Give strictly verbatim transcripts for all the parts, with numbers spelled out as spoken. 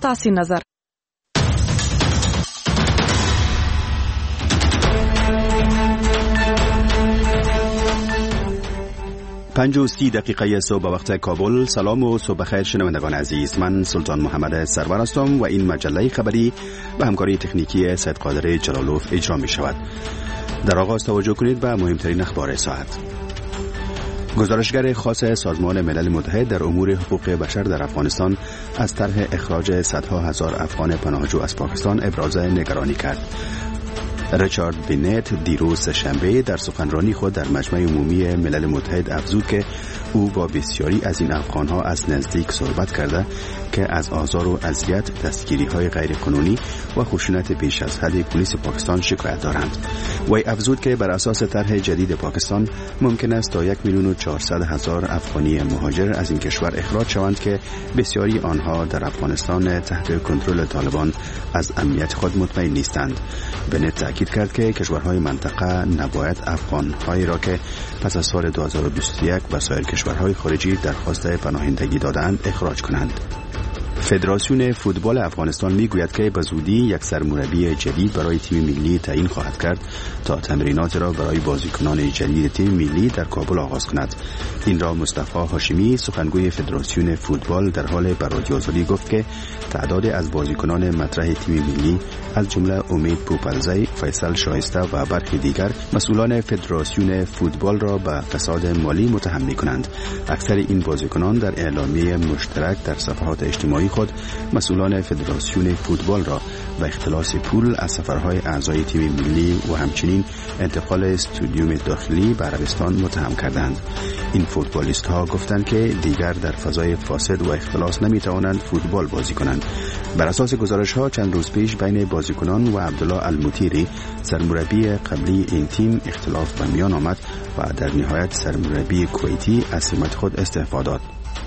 ستاسې نظر. پنج و سی دقیقه صبح به وقت کابل. سلام و صبح بخیر شنوندگان عزیز، من سلطان محمد سرور هستم و این مجله خبری به همکاری تکنیکی سید قادر جلالوف اجرا می شود. در آغاز توجه کنید به مهمترین اخبار ساعت. گزارشگر خاص سازمان ملل متحد در امور حقوق بشر در افغانستان از طرح اخراج صدها هزار افغان پناهجو از پاکستان ابراز نگرانی کرد. ریچارد بینت دیروز شنبه در سخنرانی خود در مجمع عمومی ملل متحد افزود که او با بسیاری از این افغانها از نزدیک صحبت کرده که از آزار و اذیت، دستگیری‌های غیرقانونی و خشونت بیش از حد پلیس پاکستان شکایت دارند. وی افزود که بر اساس طرح جدید پاکستان ممکن است تا یک میلیون و چهارصد هزار افغانی مهاجر از این کشور اخراج شوند که بسیاری آنها در افغانستان تحت کنترل طالبان از امنیت خود مطمئن نیستند. بنت تأکید کرد که کشورهای منطقه نباید افغان‌هایی را که پس از سال دو هزار و بیست و یک به سایر کشورهای خارجی درخواست پناهندگی دادند اخراج کنند. فدراسیون فوتبال افغانستان میگوید که به زودی یک سرمربی جدید برای تیم ملی تعیین خواهد کرد تا تمرینات را برای بازیکنان جدید تیم ملی در کابل آغاز کند. این را مصطفی هاشمی سخنگوی فدراسیون فوتبال در حال به رادیو آزادی گفت که تعداد از بازیکنان مطرح تیم ملی از جمله امید پوپلزی، فیصل شایسته و برخی دیگر مسئولان فدراسیون فوتبال را به فساد مالی متهم می‌کنند. اکثر این بازیکنان در اعلامیه مشترک در صفحات اجتماعی خود مسئولان فدراسیون فوتبال را و اختلاس پول از سفرهای اعضای تیم ملی و همچنین انتقال استودیوم داخلی به عربستان متهم کردند. این فوتبالیست ها گفتند که دیگر در فضای فاسد و اختلاس نمی توانند فوتبال بازی کنند. بر اساس گزارش ها چند روز پیش بین بازیکنان و عبدالله المطیری سرمربی قبلی این تیم اختلاف به میان آمد و در نهایت سرمربی کویتی از سمت خود استعفا داد.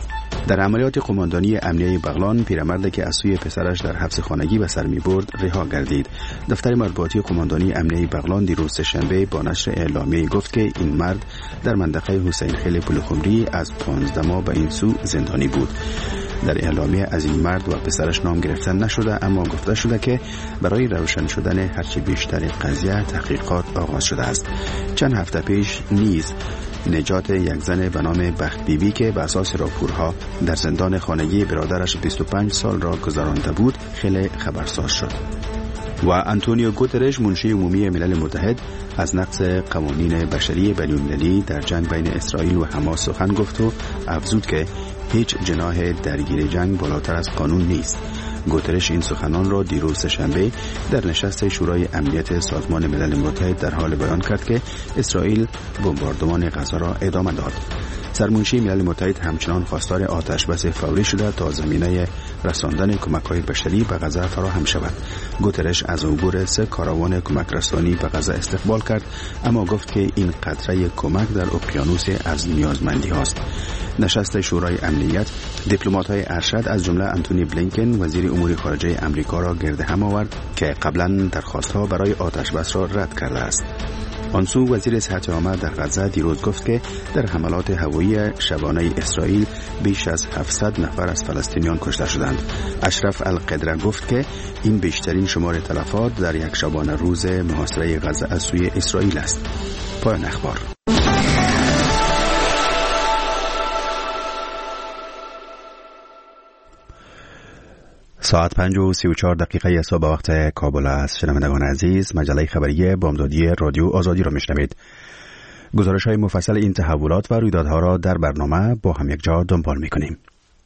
در عملیات قماندانی امنیه بغلان پیرمردی که از سوی پسرش در حبس خانگی به سر می‌برد رها گردید. دفتر مطبوعاتی قماندانی امنیه بغلان دیروز شنبه با نشر اعلامیه گفت که این مرد در منطقه حسین خیل پلخمری از پانزده ماه به این سو زندانی بود. در اعلامیه از این مرد و پسرش نام گرفته نشده، اما گفته شده که برای روشن شدن هرچی بیشتر قضیه تحقیقات آغاز شده است. چند هفته پیش نیز نجات یک زن به نام بخت بیبی که به اساس راپورها در زندان خانگی برادرش بیست و پنج سال را گذرانده بود خیلی خبرساز شد. و آنتونیو گوترش منشی عمومی ملل متحد از نقض قوانین بشری بین‌المللی در جنگ بین اسرائیل و حماس سخن گفت و افزود که هیچ جناح درگیر جنگ بالاتر از قانون نیست. گوترش این سخنان را دیروز شنبه در نشست شورای امنیت سازمان ملل متحد در حال بیان کرد که اسرائیل بمباردمان غزه را ادامه داد. سرمنشی ملل متحد همچنان خواستار آتش بس فوری شده تا زمینه رساندن کمک‌های بشری به غزه فراهم شود. گوترش از عبور سه کاروان کمک رسانی به غزه استقبال کرد، اما گفت که این قطره کمک در اقیانوس از نیازمندی هاست. نشست شورای امنیت دیپلمات‌های ارشد از جمله آنتونی بلینکن وزیر امور خارجه آمریکا را گرد هم آورد که قبلا درخواست‌ها برای آتش بس را رد کرده است. آنسو وزیر صحت عامه در غزه دیروز گفت که در حملات هوایی شبانه اسرائیل بیش از هفتصد نفر از فلسطینیان کشته شدند. اشرف القدره گفت که این بیشترین شمار تلفات در یک شبانه روز محاصره غزه از سوی اسرائیل است. پایان اخبار. ساعت پنج و سی و چهار دقیقه صبح وقت کابل است. شنوندگان عزیز، مجله خبری بامدادی رادیو آزادی را میشنوید. گزارش های مفصل این تحولات و رویدادها را در برنامه با هم یک جا دنبال میکنیم.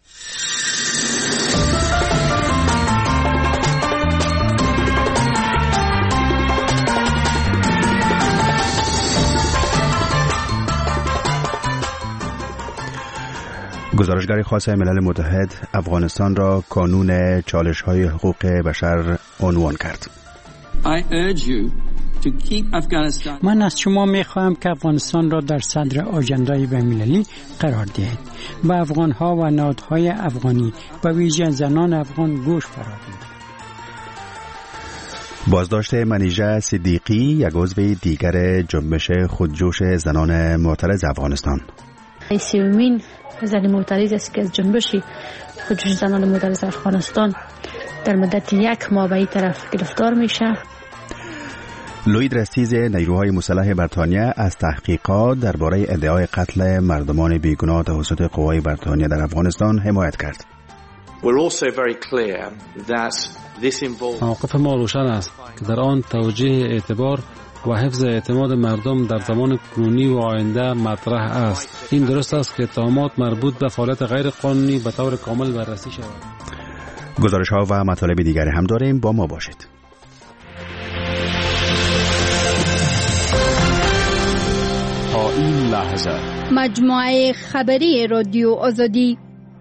گزارشگر خاص ملل متحد افغانستان را کانون چالش‌های حقوق بشر عنوان کرد. من از شما می‌خواهم که افغانستان را در صدر آژندای بین‌المللی قرار دهید. به افغان‌ها و نهادهای افغانی و ویژه زنان افغان گوش فرا دهید. بازداشت منیژه صدیقی، یک عضو دیگر جنبش خودجوش زنان معترض افغانستان. سیومین زن معترض است که از جنبش خودجوش زنان معترض افغانستان در مدت یک ماه به این طرف گرفتار میشه. لوید رستیز نیروهای مسلح بریتانیا از تحقیقات درباره ادعای قتل مردمان بیگناه توسط قوای بریتانیا در افغانستان حمایت کرد. موقف ما روشن است که در آن توجیه اعتبار و حفظ اعتماد مردم در زمان کنونی و آینده مطرح است. این درست است که اتهامات مربوط به فعالیت غیر قانونی به طور کامل بررسی شود. گزارش ها و مطالب دیگری هم داریم، با ما باشید. تا این لحظه مجموعه خبری رادیو آزادی.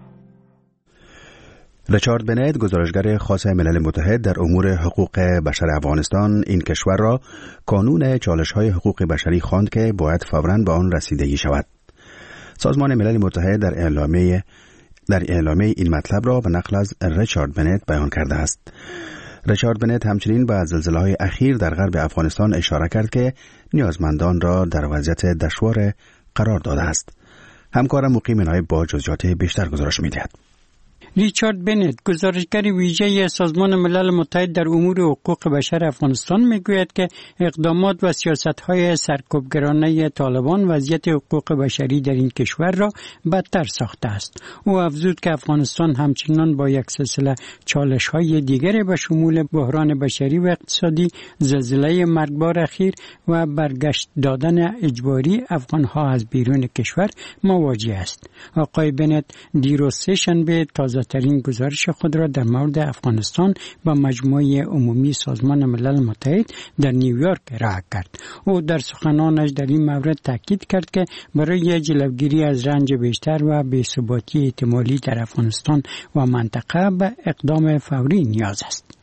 ریچارد بنت، گزارشگر خاص ملل متحد در امور حقوق بشر افغانستان، این کشور را کانون چالش‌های حقوق بشری خواند که باید فوراً به آن رسیدگی شود. سازمان ملل متحد در اعلامیه در اعلامیه این مطلب را به نقل از ریچارد بنت بیان کرده است. ریچارد بنت همچنین به زلزله‌های اخیر در غرب افغانستان اشاره کرد که نیازمندان را در وضعیت دشوار قرار داده است. همکارم مقیم نایب با جزئیات بیشتر گزارش می‌دهد. ریچارد بنت، گزارشگر ویژه سازمان ملل متحد در امور حقوق بشر افغانستان، میگوید که اقدامات و سیاست‌های سرکوبگرانه طالبان وضعیت حقوق بشری در این کشور را بدتر ساخته است. او افزود که افغانستان همچنان با یک سلسله چالش‌های دیگر به شمول بحران بشری و اقتصادی، زلزله مرگبار اخیر و برگشت دادن اجباری افغان‌ها از بیرون کشور مواجه است. آقای بنت دیروز سه‌شنبه تازه ترین گزارش خود را در مورد افغانستان با مجموعه عمومی سازمان ملل متحد در نیویورک ارائه کرد. او در سخنانش در این مورد تاکید کرد که برای جلوگیری از رنج بیشتر و بی‌ثباتی احتمالی در افغانستان و منطقه به اقدام فوری نیاز است.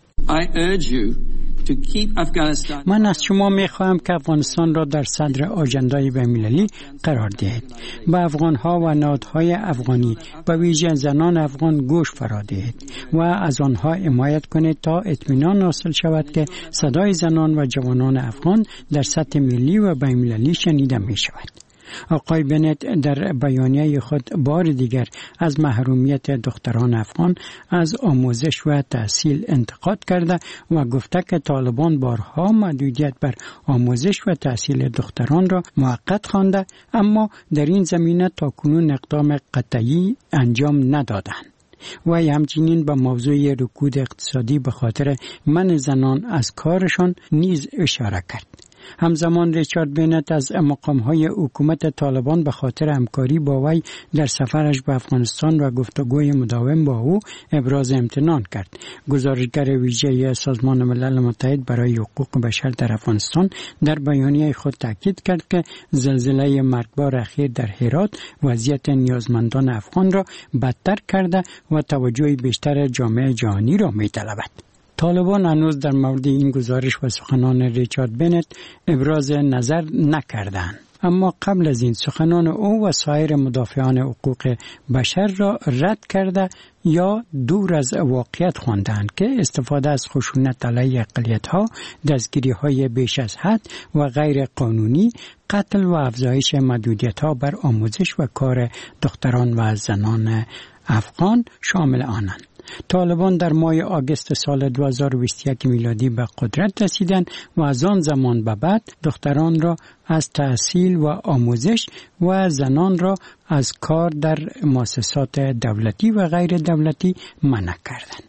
من از شما می خواهم که افغانستان را در صدر آژندای بین‌المللی قرار دهید. به افغان‌ها و نهادهای افغانی، به ویژه زنان افغان گوش فرا دهید و از آنها حمایت کنید تا اطمینان حاصل شود که صدای زنان و جوانان افغان در سطح ملی و بین‌المللی شنیده می شود. آقای بنت در بیانیه خود بار دیگر از محرومیت دختران افغان از آموزش و تحصیل انتقاد کرده و گفته که طالبان بارها محدودیت بر آموزش و تحصیل دختران را موقت خوانده، اما در این زمینه تاکنون اقدام قطعی انجام ندادند. و همچنین به موضوع رکود اقتصادی به خاطر منع زنان از کارشان نیز اشاره کرد. همزمان ریچارد بنت از مقام‌های حکومت طالبان به خاطر همکاری با وی در سفرش به افغانستان و گفتگوی مداوم با او ابراز امتنان کرد. گزارشگر ویژه سازمان ملل متحد برای حقوق بشر در افغانستان در بیانیه خود تاکید کرد که زلزله مرگبار اخیر در هرات وضعیت نیازمندان افغان را بدتر کرده و توجه بیشتر جامعه جهانی را می‌طلبد. طالبان هنوز در مورد این گزارش و سخنان ریچارد بنت ابراز نظر نکردند. اما قبل از این سخنان او و سایر مدافعان حقوق بشر را رد کرده یا دور از واقعیت خواندند که استفاده از خشونت علیه اقلیت‌ها، دستگیری‌های بیش از حد و غیر قانونی، قتل و افزایش محدودیت‌ها بر آموزش و کار دختران و زنان افغان شامل آنند. طالبان در ماه آگوست سال دو هزار و بیست و یک میلادی به قدرت رسیدند و از آن زمان به بعد دختران را از تحصیل و آموزش و زنان را از کار در مؤسسات دولتی و غیر دولتی منع کردند.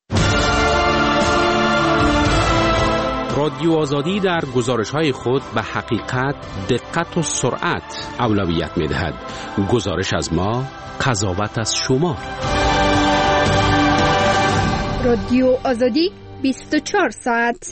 رادیو آزادی در گزارش‌های خود به حقیقت، دقت و سرعت اولویت می‌دهد. گزارش از ما، قضاوت از شما. رادیو آزادی بیست و چهار ساعت.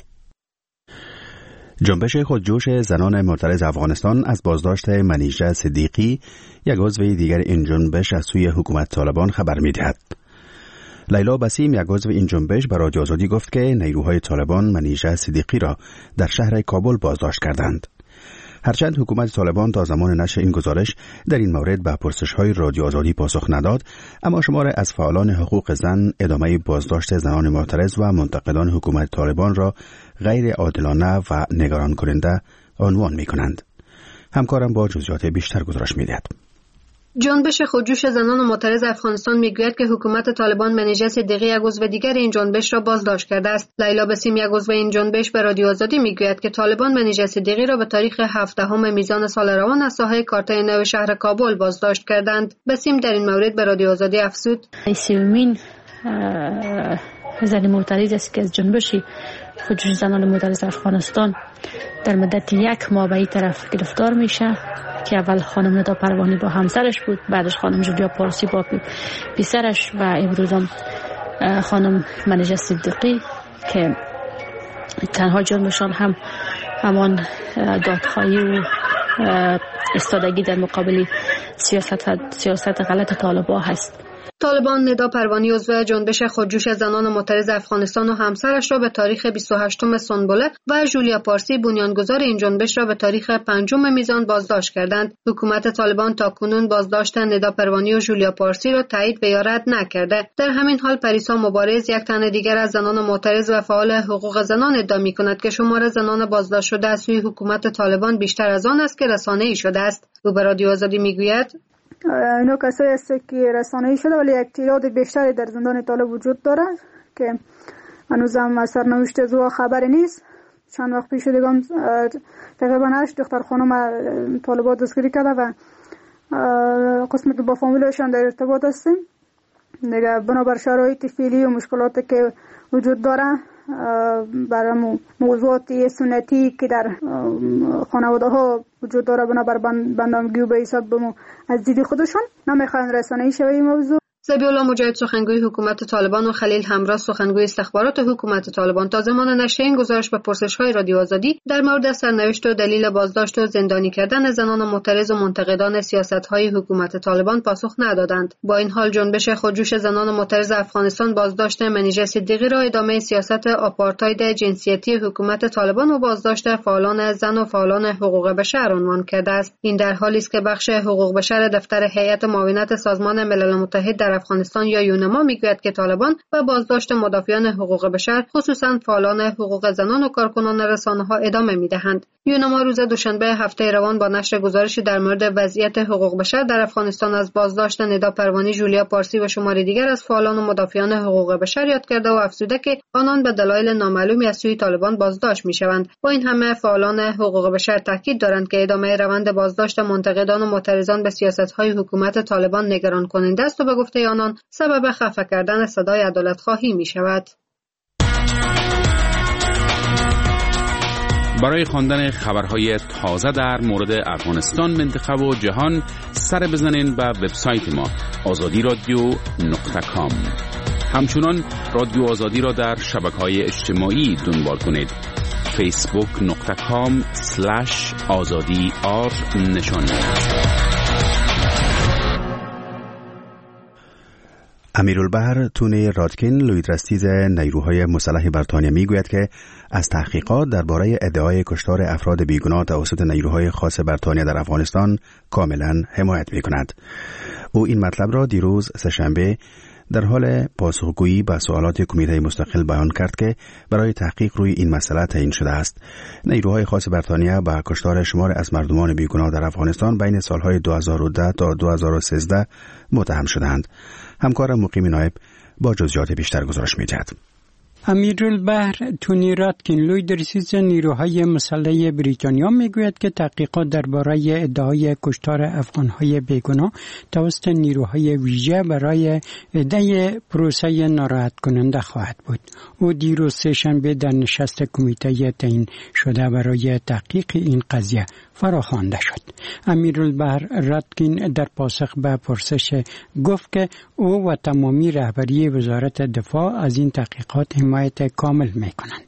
جنبش خودجوش زنان معترض افغانستان از بازداشت منیژه صدیقی، یک عضو دیگر این جنبش، از سوی حکومت طالبان خبر می‌دهد. لیلا بسیم، یک عضو این جنبش، به رادیو آزادی گفت که نیروهای طالبان منیژه صدیقی را در شهر کابل بازداشت کردند. هرچند حکومت طالبان تا زمان نشر این گزارش در این مورد به پرسش‌های رادیو آزادی پاسخ نداد، اما شمار از فعالان حقوق زن ادامه بازداشت زنان معترض و منتقدان حکومت طالبان را غیر عادلانه و نگران کننده عنوان می‌کنند. همکارم با جزئیات بیشتر گزارش می‌دهد. جنبش خودجوش زنان معترض افغانستان میگوید که حکومت طالبان منیژه صدیقی یک عضو دیگر این جنبش را بازداشت کرده است. لیلا بسیم یک عضو این جنبش به رادیو آزادی میگوید که طالبان منیژه صدیقی را به تاریخ هفدهم میزان سال روان از ساحه کارتای نو شهر کابل بازداشت کردند. بسیم در این مورد به رادیو آزادی افزود: سیومین زن معترض است که از جنبش خودجوش زنان معترض افغانستان در مدت یک ماه به این طرف گرفتار میشه که اول خانم ندا پروانی با همسرش بود، بعدش خانم جولیا پارسی با پسرش و امروز هم خانم منیژه صدیقی که تنها جرمشان هم همان دادخواهی و ایستادگی در مقابل سیاست سیاست غلط طالبان هست. طالبان ندا پروانی عضو جنبش خودجوش زنان معترض افغانستان و همسرش را به تاریخ بیست و هشتم سنبله و جولیا پارسی بنیانگذار این جنبش را به تاریخ پنجم میزان بازداشت کردند. حکومت طالبان تاکنون بازداشت ندا پروانی و جولیا پارسی را تایید و یا رد نکرده. در همین حال پریسا مبارز، یک تن دیگر از زنان معترض و فعال حقوق زنان، ادعا می‌کند که شمار زنان بازداشت شده از سوی حکومت طالبان بیشتر از آن است که رسانه‌ای شده است. او به رادیو آزادی میگوید: اینا کسایی است که رسانه‌ای شده ولی یک تعداد بیشتری در زندان طالب وجود داره که هنوز هم از سرنوشت زوا خبری نیست. چند وقت پیش دیگه تقریبا هشت دختر خانم طالبات دستگیری کرده و قسمت با فامیلشان در ارتباط هستیم. دیگه بنابر شرایط فعلی و مشکلاتی که وجود داره برای موضوعات سنتی که در خانواده ها وجود داره بنابر بندامگی و به حساب بمو از دید خودشون نمیخواین رسانه‌ای شوه این موضوع. ذبیح الله مجاهد سخنگوی حکومت طالبان و خلیل همراه سخنگوی استخبارات حکومت طالبان تا زمان نشر این گزارش به پرسش‌های رادیو آزادی در مورد سرنوشت و دلیل بازداشت و زندانی کردن زنان معترض و منتقدان سیاست‌های حکومت طالبان پاسخ ندادند. با این حال جنبش خودجوش زنان معترض افغانستان بازداشت منیژه صدیقی را ادامه سیاست آپارتاید جنسیتی حکومت طالبان و بازداشت فعالان زن و فعالان حقوق بشر عنوان کرده است. این در حالی است که بخش حقوق بشر دفتر هیئت معاونت سازمان ملل متحد در افغانستان یا یونما میگوید که طالبان و بازداشت مدافعان حقوق بشر خصوصا فعالان حقوق زنان و کارکنان رسانه‌ها ادامه میدهند. یونما روز دوشنبه هفته روان با نشر گزارشی در مورد وضعیت حقوق بشر در افغانستان از بازداشت ندا پروانی، جولیا پارسی و شماری دیگر از فعالان و مدافعان حقوق بشر یاد کرده و افزوده که آنان به دلایل نامعلومی از سوی طالبان بازداشت میشوند. با این همه فعالان حقوق بشر تاکید دارند که ادامه روند بازداشت منتقدان و معترضان به سیاست‌های حکومت طالبان نگران کننده است و به گفته آنان سبب خفه کردن صدای عدالت خواهی می شود. برای خواندن خبرهای تازه در مورد افغانستان، منطقه و جهان سر بزنین به وبسایت ما آزادی رادیو نقطه کام. همچنان رادیو آزادی را در شبکه‌های اجتماعی دنبال کنید. فیسبوک نقطه کام سلش آزادی آر نشانی. امیرالبحر تونی رادکین، لویدرستیز نیروهای مسلح بریتانیا میگوید که از تحقیقات درباره ادعای کشتار افراد بیگناه توسط نیروهای خاص بریتانیا در افغانستان کاملا حمایت میکند. او این مطلب را دیروز سه‌شنبه در حال پاسخگویی به سوالات کمیته مستقل بیان کرد که برای تحقیق روی این مسئله تعیین شده است. نیروهای خاص بریتانیا به کشتار شمار از مردمان بیگناه در افغانستان بین سالهای دو هزار و ده تا دو هزار و سیزده متهم شدند. همکارم مقیم نایب با جزئیات بیشتر گزارش می‌دهد. امیرالبحر تونی رادکین، لویدرستیز نیروهای مسلح بریتانیا میگوید که تحقیقات درباره ادعای کشتار افغانهای بیگناه توسط نیروهای ویژه برای ادعای پروسه ناراحت کننده خواهد بود. او دیروز سه‌شنبه در نشست کمیته تعیین شده برای تحقیق این قضیه فراخوانده شد. امیرالبحر رادکین در پاسخ به پرسش گفت که او و تمامی رهبری وزارت دفاع از این تحقیقات حمایت کامل میکنند.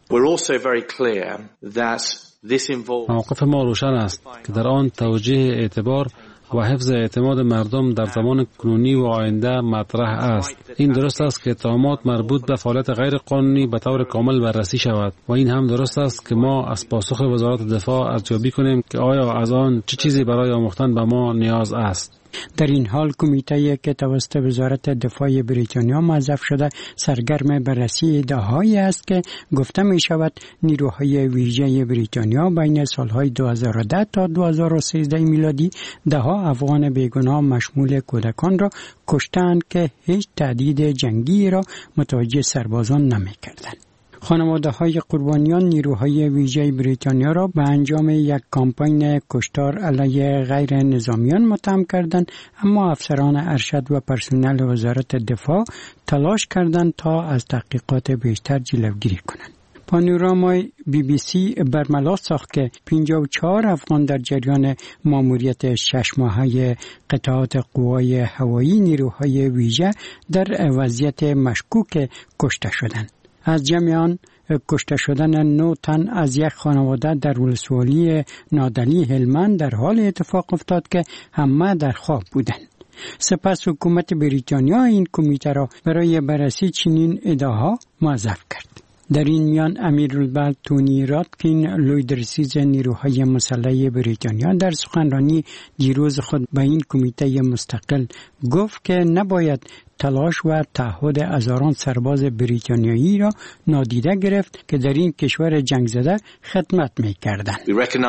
موقف ما روشن است که در آن توجیه اعتبار و حفظ اعتماد مردم در زمان کنونی و آینده مطرح است. این درست است که اتهامات مربوط به فعالیت غیر قانونی به طور کامل بررسی شود و این هم درست است که ما از پاسخ وزارت دفاع ارزیابی کنیم که آیا از آن چه چیزی برای آموختن به ما نیاز است. در این حال کمیته که توسط وزارت دفاع بریتانیا موظف شده سرگرم بررسی ادعاهایی است که گفته می شود نیروهای ویژه بریتانیا بین سالهای دو هزار و ده تا دو هزار و سیزده میلادی ده ها افغان بیگناه مشمول کودکان را کشتند که هیچ تهدید جنگی را متوجه سربازان نمی کردند. خانواده های قربانیان نیروهای ویژه بریتانیا را به انجام یک کامپین کشتار علیه غیر نظامیان متهم کردند، اما افسران ارشد و پرسنل وزارت دفاع تلاش کردند تا از تحقیقات بیشتر جلوگیری کنند. پانورامای بی بی سی برملا ساخت که پنجاه و چهار افغان در جریان ماموریت شش ماهه قطعات قوای هوایی نیروهای ویژه در وضعیت مشکوک کشته شدند. از جمع آن کشته شدن نه تن از یک خانواده در ولسوالی نادلی هلمند در حال اتفاق افتاد که همه در خواب بودند. سپس حکومت بریتانیا این کمیته را برای بررسی چنین ادعاها موظف کرد. در این میان امیرالبلد تونی راتکین لویدرسیز نیروهای مسلح بریتانیا در سخنرانی دیروز خود به این کمیته مستقل گفت که نباید تلاش و تعهد هزاران سرباز بریتانیایی را نادیده گرفت که در این کشور جنگ زده خدمت می‌کردند.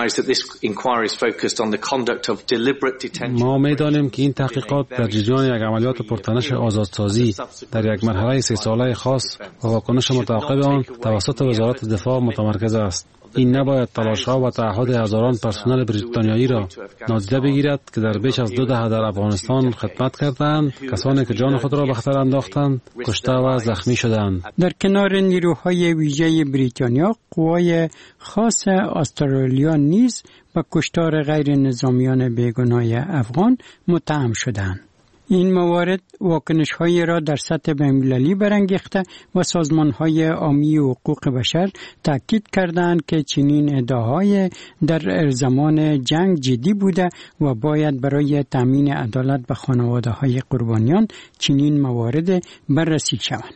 ما می‌دانیم که این تحقیقات در جریان یک عملیات پرتنش آزادسازی در یک مرحله سه ساله خاص و واکنش متعاقب آن توسط وزارت دفاع متمرکز است. این نباید تلاش‌ها و تعهد هزاران پرسنل بریتانیایی را نادیده بگیرد که در بیش از دو دهه در افغانستان خدمت کردند، کسانی که جان خود را به خطر انداختند، کشته و زخمی شدند. در کنار نیروهای ویژه بریتانیا، قوای خاص استرالیا نیز به کشتار غیر نظامیان بیگناه افغان متهم شدند. این موارد واکنش‌هایی را در سطح بین‌المللی برانگیخته و سازمان‌های عامی حقوق بشر تاکید کردند که چنین ادعاهای در زمان جنگ جدی بوده و باید برای تامین عدالت به خانواده‌های قربانیان چنین موارد بررسی شوند.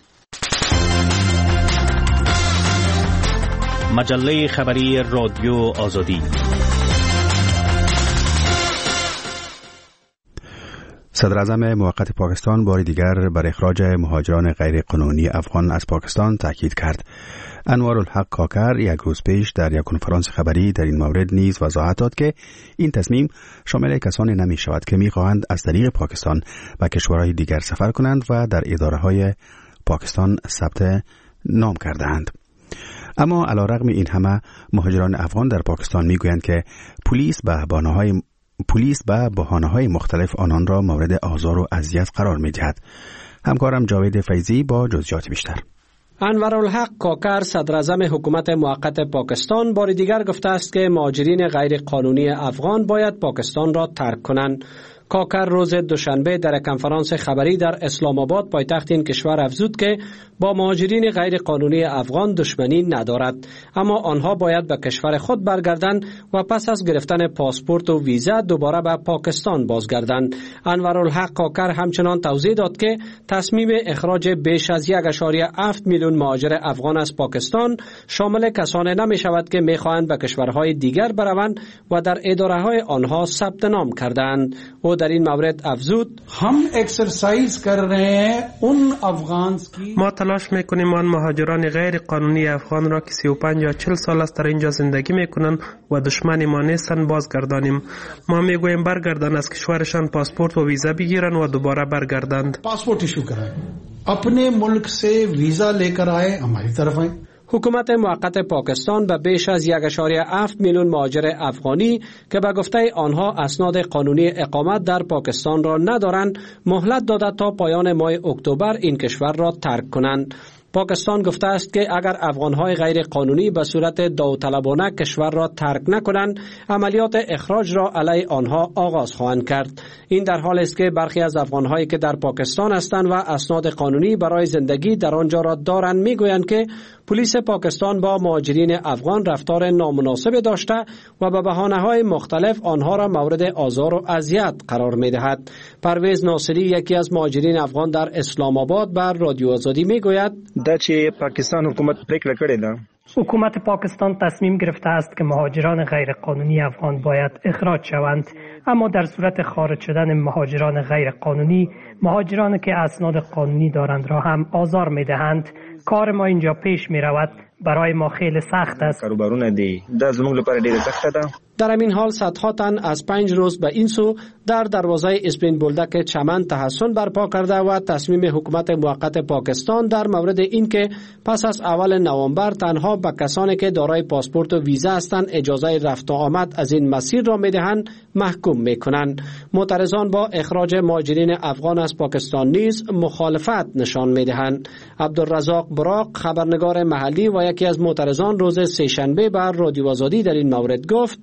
مجله خبری رادیو آزادی. صدر اعظم موقت پاکستان بار دیگر بر اخراج مهاجران غیر قانونی افغان از پاکستان تاکید کرد. انوارالحق کاکر یک روز پیش در یک کنفرانس خبری در این مورد نیز وضاحت داد که این تصمیم شامل کسانی نمی شود که می خواهند از طریق پاکستان به کشورهای دیگر سفر کنند و در اداره‌های پاکستان ثبت نام کرده‌اند. اما علیرغم این همه مهاجران افغان در پاکستان می گویند که پلیس به بهانه‌های پلیس به بهانه‌های مختلف آنان را مورد آزار و اذیت قرار می‌دهد. همکارم جاوید فیضی با جزئیات بیشتر. انوارالحق کاکر صدر اعظم حکومت موقت پاکستان بار دیگر گفته است که مهاجرین غیر قانونی افغان باید پاکستان را ترک کنند. کاکر روز دوشنبه در کنفرانس خبری در اسلام آباد پایتخت این کشور افزود که با مهاجرین غیر قانونی افغان دشمنی ندارد، اما آنها باید به کشور خود برگردند و پس از گرفتن پاسپورت و ویزا دوباره به پاکستان بازگردند. انوارالحق کاکر همچنان توضیح داد که تصمیم اخراج بیش از یک و هفت میلیون مهاجر افغان از پاکستان شامل کسانی نمی شود که می خواهند به کشورهای دیگر بروند و در اداره‌های آنها ثبت نام کردند. او در این مورد افزود: هم اکسرسایز کر رہے ہیں اون افغان کی ما تلاش میکنیم آن مهاجران غیر قانونی افغان را که سی و پنج یا چهل سال است در اینجا زندگی میکنند و دشمن ما نیستند بازگردانیم. ما میگوییم برگردند، از کشورشان پاسپورت و ویزا بگیرند و دوباره برگردند. پاسپورت ایشو کرائیں، اپنے ملک سے ویزا لے کر آئے، ہماری طرف آئیں. حکومت موقت پاکستان به بیش از یک و هفت میلیون مهاجر افغانی که به گفته آنها اسناد قانونی اقامت در پاکستان را ندارند مهلت داده تا پایان ماه اکتبر این کشور را ترک کنند. پاکستان گفته است که اگر افغانهای غیر قانونی به صورت داوطلبانه کشور را ترک نکنند، عملیات اخراج را علیه آنها آغاز خواهند کرد. این در حالی است که برخی از افغانهایی که در پاکستان هستند و اسناد قانونی برای زندگی در آنجا را دارند میگویند که پلیس پاکستان با مهاجرین افغان رفتار نامناسب داشته و به بهانه‌های مختلف آنها را مورد آزار و اذیت قرار می‌دهد. پرویز ناصری یکی از مهاجرین افغان در اسلام آباد بر رادیو آزادی میگوید: دا چې پاکستان حکومت پریکړه کړې ده حکومت پاکستان تصمیم گرفته است که مهاجران غیرقانونی افغان باید اخراج شوند، اما در صورت خارج شدن مهاجران غیرقانونی، مهاجرانی که اسناد قانونی دارند را هم آزار می‌دهند. کار ما اینجا پیش می‌رود، برای ما خیلی سخت است. کاروبارونه دي دا زموږ لپاره ډیره سخته ده. در همین حال صدها تن از پنج روز به این سو در دروازه اسپین بولدک چمن تحصن برپا کرده و تصمیم حکومت موقت پاکستان در مورد اینکه پس از اول نوامبر تنها به کسانی که دارای پاسپورت و ویزا هستند اجازه رفت و آمد از این مسیر را میدهند محکوم میکنند. معترضان با اخراج مهاجرین افغان از پاکستان نیز مخالفت نشان میدهند. عبدالرزاق براق خبرنگار محلی و یکی از معترضان روز سه‌شنبه بر رادیو آزادی در این مورد گفت: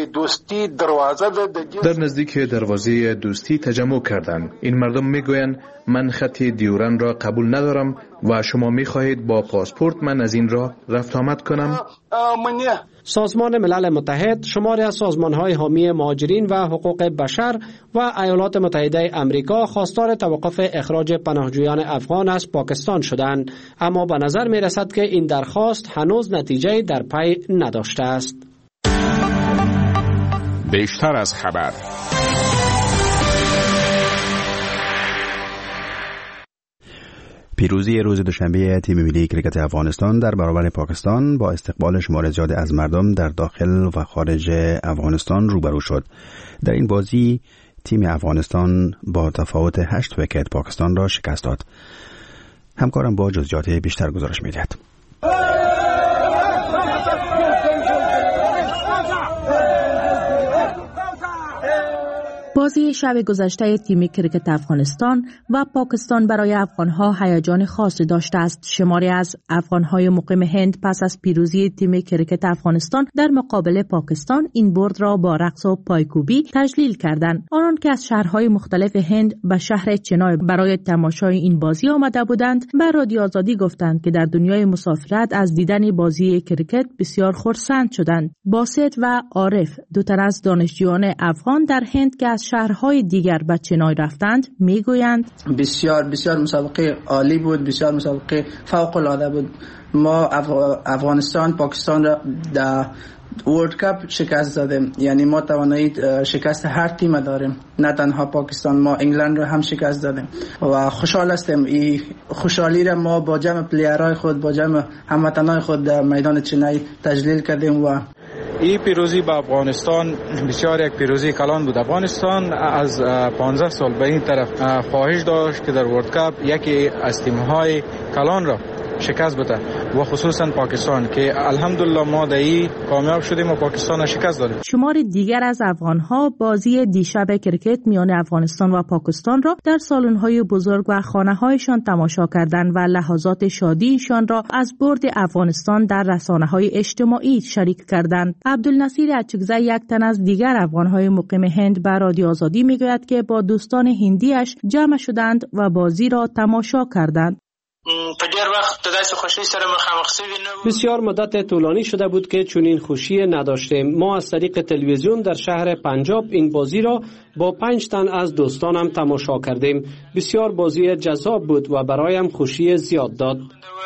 در نزدیک دروازه دوستی تجمع کردند. این مردم میگویند من خط دیورن را قبول ندارم و شما میخواهید با پاسپورت من از این راه رفت آمد کنم؟ سازمان ملل متحد، شماری از سازمان‌های حامی مهاجرین و حقوق بشر و ایالات متحده آمریکا خواستار توقف اخراج پناهجویان افغان از پاکستان شدند، اما به نظر می‌رسد که این درخواست هنوز نتیجه در پی نداشته است. بیشتر از خبر. پیروزی روز دوشنبه تیم ملی کریکت افغانستان در برابر پاکستان با استقبال شمار زیادی از مردم در داخل و خارج افغانستان روبرو شد. در این بازی تیم افغانستان با تفاوت هشت ویکت پاکستان را شکست داد. همکارم با جزئیات بیشتر گزارش می‌دهد. بازی شب گذشته تیم کریکت افغانستان و پاکستان برای افغانها هیجان خاصی داشته است. شماری از افغانهای مقیم هند پس از پیروزی تیم کریکت افغانستان در مقابل پاکستان این برد را با رقص و پایکوبی تجلیل کردند. آنان که از شهرهای مختلف هند به شهر چنای برای تماشای این بازی آمده بودند به رادیو آزادی گفتند که در دنیای مسافرت از دیدن بازی کریکت بسیار خرسند شدند. باسط و عارف، دو تن از دانشجویان افغان در هند که از شهرهای دیگر به چنای رفتند میگویند بسیار بسیار مسابقه عالی بود، بسیار مسابقه فوق العاده بود. ما افغانستان پاکستان را در ورلد کاپ شکست دادیم، یعنی ما توانایی شکست هر تیم داریم، نه تنها پاکستان، ما انگلند را هم شکست دادیم و خوشحال هستیم. این خوشحالی را ما با جمع پلیرهای خود، با جمع هموطنان خود در میدان چنای تجلیل کردیم و این پیروزی با افغانستان بسیار یک پیروزی کلان بود. افغانستان از پانزده سال به این طرف خواهش داشت که در ورلد کاپ یکی از تیم‌های کلان را شکست بده و خصوصا پاکستان که الحمدلله ما در این کامیاب شدیم و پاکستان را شکست دادیم. شمار دیگر از افغانها بازی دیشب کرکت میان افغانستان و پاکستان را در سالن‌های بزرگ و خانه‌هایشان تماشا کردند و لحظات شادیشان را از برد افغانستان در رسانه‌های اجتماعی شریک کردند. عبدالنصیر اچکزی، یک تن از دیگر افغان‌های مقیم هند، به رادیو آزادی میگوید که با دوستان هندیش جمع شدند و بازی را تماشا کردند. بسیار مدت طولانی شده بود که چنین خوشی نداشتیم. ما از طریق تلویزیون در شهر پنجاب این بازی را با پنج تن از دوستانم تماشا کردیم. بسیار بازی جذاب بود و برایم خوشی زیاد داد.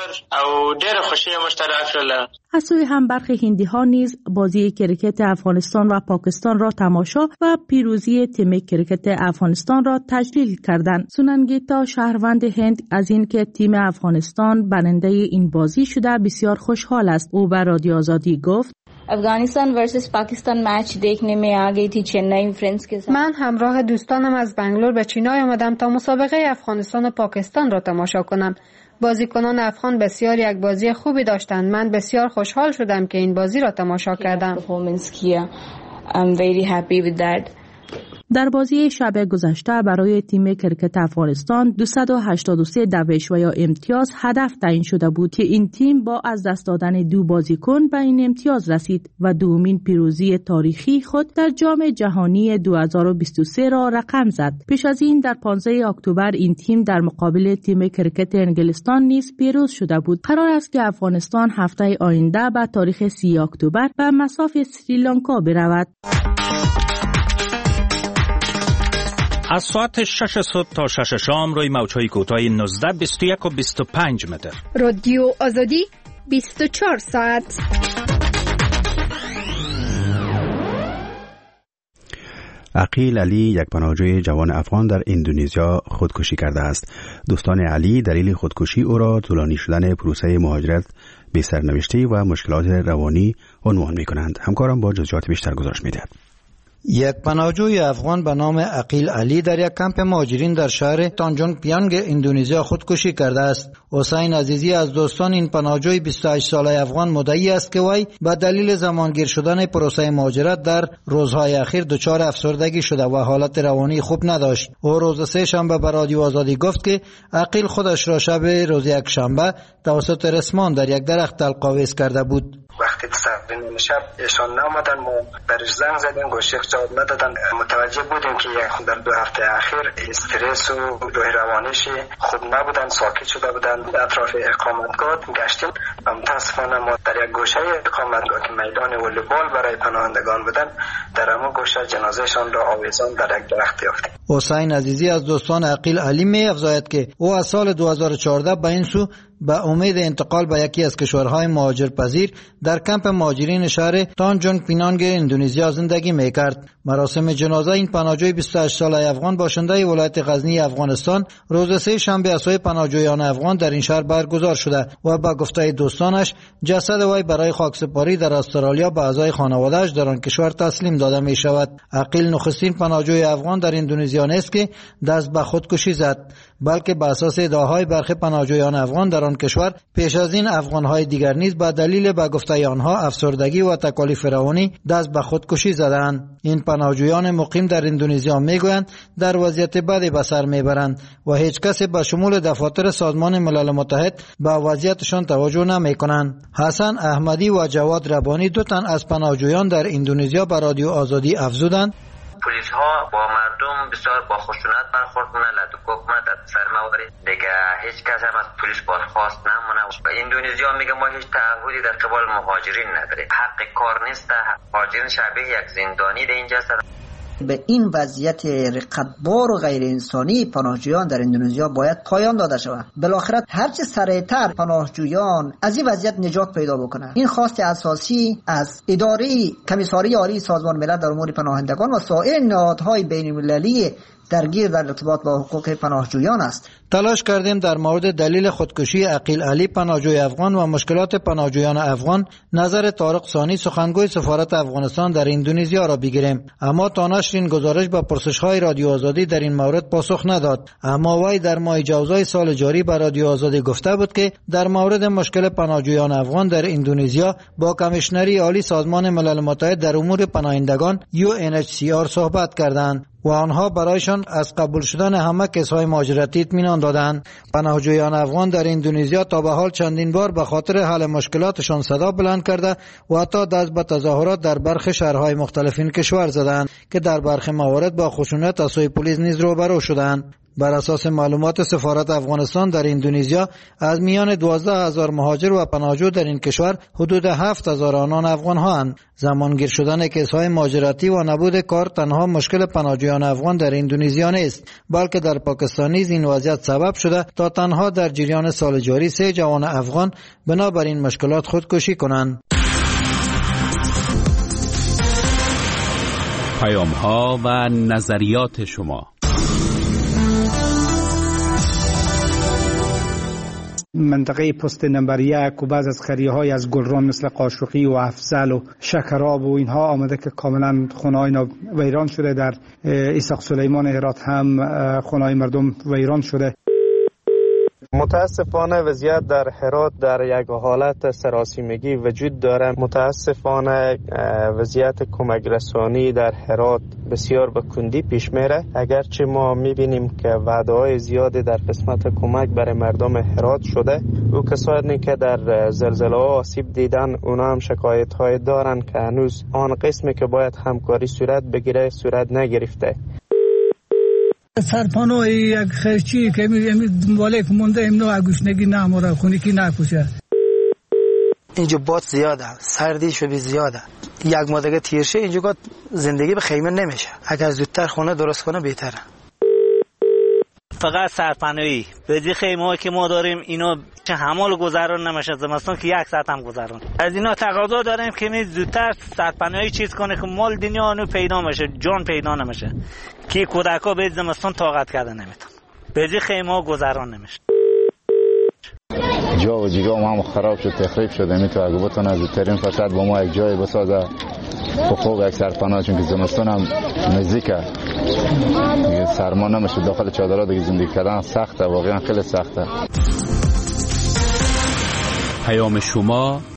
از سوی هم برخی هندی ها نیز بازی کرکت افغانستان و پاکستان را تماشا و پیروزی تیم کرکت افغانستان را تجلیل کردند. سوننگیتا، شهروند هند، از اینکه تیم افغانستان برنده این بازی شده بسیار خوشحال است. او به رادیو آزادی گفت افغانستان ورسس پاکستان میچ دیکھنے میں آ گئی تھی چنئی فرینڈز کے ساتھ. من همراه دوستانم از بنگلور به چینای آمدم تا مسابقه افغانستان و پاکستان را تماشا کنم. بازیکنان افغان بسیار یک بازی خوبی داشتند. من بسیار خوشحال شدم که این بازی را تماشا کردم. I'm very happy with that. در بازی شب گذشته برای تیم کرکت افغانستان دویست و هشتاد و سه دوش و یا امتیاز هدف تعیین شده بود که این تیم با از دست دادن دو بازیکن به این امتیاز رسید و دومین پیروزی تاریخی خود در جام جهانی دو هزار و بیست و سه را رقم زد. پیش از این در پانزده اکتبر این تیم در مقابل تیم کرکت انگلستان نیز پیروز شده بود. قرار است که افغانستان هفته آینده به تاریخ سی اکتبر به مصاف سریلانکا برود. از ساعت شش صبح تا شش شام روی موج‌های کوتاه نوزده، بیست و یک و بیست و پنج متر. رادیو آزادی بیست و چهار ساعت. عقیل علی، یک پناهجوی جوان افغان در اندونزیا خودکشی کرده است. دوستان علی دلیل خودکشی او را طولانی شدن پروسه مهاجرت به سرنوشتی و مشکلات روانی عنوان می کنند. همکارم با جزئیات بیشتر گزارش می دهد. یک پناهجوی افغان به نام عقیل علی در یک کمپ مهاجرین در شهر تانجونگ پیانگ اندونزیا خودکشی کرده است. حسین عزیزی از دوستان این پناهجوی بیست و هشت ساله افغان مدعی است که وی به دلیل زمانگیر شدن پروسه مهاجرت در روزهای اخیر دچار افسردگی شده و حالت روانی خوب نداشت. او روز سه شنبه به رادیو آزادی گفت که عقیل خودش را شب روز یک شنبه توسط رسمان در یک درخت تلقاویز کرده بود. وقتی تسلیم شب ایشان نامدن، ما برش زنگ زدیم، گوشیق جواب ندادن. متوجه بودیم که یک در دو هفته اخیر استرس و روح روانیش خوب نبودن، ساکت شده بودن. اطراف اقامتگاه گشتیم و متاسفانه ما در یک گوشه اقامتگاه که میدان والیبال برای پناهندگان بودن، در همون گوشه جنازهشان را آویزان در یک درخت یافتیم. حسین عزیزی از دوستان عقیل علی می افزاید که او از سال دو هزار و چهارده به این سو به امید انتقال به یکی از کشورهای مهاجرپذیر در کمپ مهاجرین شهر تانجونگ پینانگ اندونزیا زندگی میکرد. مراسم جنازه این پناهجوی بیست و هشت ساله افغان باشنده ولایت غزنی افغانستان روز سه شنبه از سوی پناهجویان افغان در این شهر برگزار شده و با گفته دوستانش جسد وی برای خاکسپاری در استرالیا به اعضای خانواده‌اش در آن کشور تسلیم داده می شود. عقیل نخستین پناهجوی افغان در اندونزیا نیست که دست به خودکشی زد، بلکه بر اساس ادعاهای برخی پناهجویان افغان در آن کشور پیش از این افغان‌های دیگر نیز به دلیل به گفته آنها افسردگی و تکالیف روانی دست به خودکشی زدند. این پناهجویان مقیم در اندونزیا میگویند در وضعیت بدی به سر میبرند و هیچ کسی به شمول دفاتر سازمان ملل متحد به وضعیتشان توجه نمیکنند. حسن احمدی و جواد ربانی دو تن از پناهجویان در اندونزیا به رادیو آزادی افزودند پلیس ها با مردم بسیار با خشونت برخورد کنند، لطوکوک سرمواری دیگه هیچ کس هم از پلیس بازخواست نمونه. اندونزیا میگه ما هیچ تعهدی در قبال مهاجرین نداریم، حق کار نیست، مهاجرین شبیه یک زندانی در اینجا هستند. به این وضعیت رقتبار و غیر انسانی پناهجویان در اندونزیا باید پایان داده شود. بالاخره هرچه سریعتر پناهجویان از این وضعیت نجات پیدا بکنند. این خواست اساسی از اداره کمیساری عالی سازمان ملل در امور پناهندگان و سایر نهادهای بین المللی درگیر در ارتباط با حقوق پناهجویان است. تلاش کردیم در مورد دلیل خودکشی عقیل علی پناهجوی افغان و مشکلات پناهجویان افغان نظر طارق ثانی سخنگوی سفارت افغانستان در اندونزیا را بگیریم، اما تا نشر این گزارش به پرسش‌های رادیو آزادی در این مورد پاسخ نداد. اما وی در ماه جوزای سال جاری به رادیو آزادی گفته بود که در مورد مشکل پناهجویان افغان در اندونزیا با کمیشنری عالی سازمان ملل متحد در امور پناهندگان یو ان اچ سی آر صحبت کردند و آنها برایشان از قبول شدن همه کیس‌های مهاجرتی اطمینان دادند. پناهجویان افغان در اندونزیا تا به حال چندین بار به خاطر حل مشکلاتشان صدا بلند کرده و حتی دست به تظاهرات در برخی شهرهای مختلف این کشور زدند که در برخی موارد با خشونت از سوی پلیس نیز روبرو شدند. بر اساس معلومات سفارت افغانستان در اندونزیا از میان دوازده هزار مهاجر و پناهجو در این کشور حدود هفت هزار آنان افغان هستند. زمانگیر شدن کیس‌های مهاجرتی و نبود کار تنها مشکل پناهجویان افغان در اندونزیا نیست، بلکه در پاکستان نیز این وضعیت سبب شده تا تنها در جریان سال جاری سه جوان افغان بنابراین مشکلات خودکشی کنند. پیام‌ها و نظریات شما. منطقه پست نمبر یک و بعض از خریه های از گلران مثل قاشقی و افضل و شکراب و اینها آمده که کاملا خونه های ویران شده. در اسحاق سلیمان هرات هم خونه های مردم ویران شده. متاسفانه وضعیت در هرات در یک حالت سراسیمگی وجود دارد. متاسفانه وضعیت کمک رسانی در هرات بسیار به کندی پیش میره. اگرچه ما میبینیم که وعده‌های زیادی در قسمت کمک برای مردم هرات شده، او کسانی که در زلزله ها آسیب دیدن اونا هم شکایت های دارن که هنوز آن قسمی که باید همکاری صورت بگیره صورت نگرفته. سرپانو یک خرچی که می دنباله که مونده امنو اگوشنگی نموره خونی کی نکشه. اینجا باد زیاده، سردی شبی زیاده. یک ماه دیگه تیر شه اینجا زندگی به خیمه نمیشه. اگر زودتر خونه درست کنه بهتره. فقط سرپناهی بدی خیمه که ما داریم اینا چه حمال گذران نمیشه زمستان که یک ساعت هم گذران. از اینا تقاضا داریم که می زودتر سرپناهی چیز کنه که مال دنیا انو پیدا میشه، جان پیدا نمیشه که کودکا به زمستان طاقت کردن نمیتون. بدی خیمه گذران نمیشه. جا و جیگا هم خراب شد، تخریب شده. میتونه اگه بتونه زودترین فرصت با ما یک جای بسازه خوب یک سرپناه، چون که زمستان هم نزدیکه دیگه، سرما نمیشه داخل چادرها دیگه زندگی کردن سخته، واقعا خیلی سخته. پیام شما